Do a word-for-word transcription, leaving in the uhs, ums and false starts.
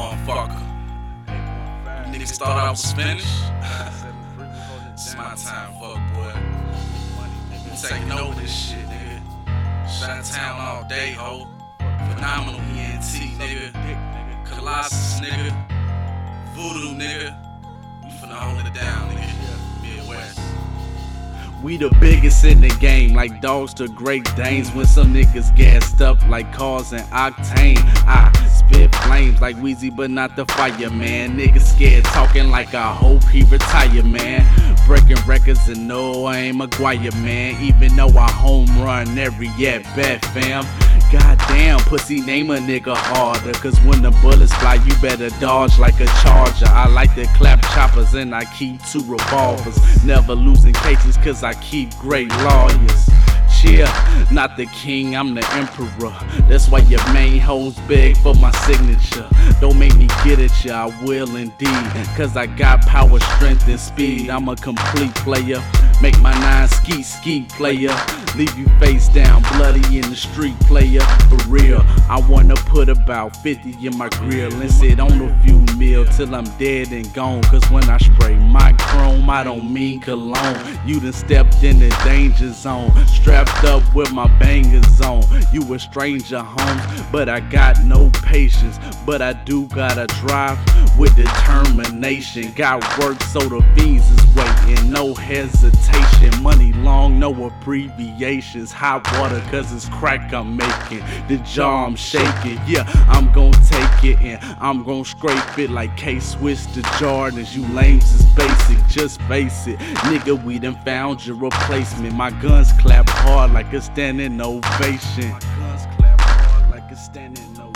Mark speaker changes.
Speaker 1: motherfucker. Niggas thought I was finished. It's my time, fuck boy. I'm taking over this shit, nigga. Shot town all day, ho. Phenomenal E N T, nigga. Colossus, nigga. Voodoo, nigga. We finna hold it down, nigga. Midwest.
Speaker 2: We the biggest in the game, like dogs to Great Danes. When some niggas gassed up like cars and octane, I spit flames like Weezy, but not the fireman. Niggas scared, talking like I hope he retire, man. Breaking records and no, I ain't Maguire, man. Even though I home run every at bat, fam. Goddamn, pussy, name a nigga harder. Cause when the bullets fly, you better dodge like a charger. I like to clap choppers and I keep two revolvers. Never losing cases cause I keep great lawyers. Yeah, not the king, I'm the emperor. That's why your main hoes beg for my signature. Don't make me get at ya, I will indeed. Cause I got power, strength, and speed. I'm a complete player. Make my nine ski ski player. Leave you face down, bloody in the street player. For real, I wanna put about fifty in my grill and sit on a few mil till I'm dead and gone. Cause when I spray my chrome, I don't mean cologne. You done stepped in the danger zone. Strapped up with my bangers on. You a stranger, home, but I got no patience. But I do got a drive with determination. Got work so the fiends is waiting. No hesitation. Money long, no abbreviations. Hot water cause it's crack I'm making. The jar I'm shaking. Yeah, I'm gon' take it and I'm gon' scrape it like K-Swiss to Jordans. You lames is basic, just face it. Nigga, we done found your replacement. My guns clap hard like a standing ovation. My guns clap hard like a standing ovation.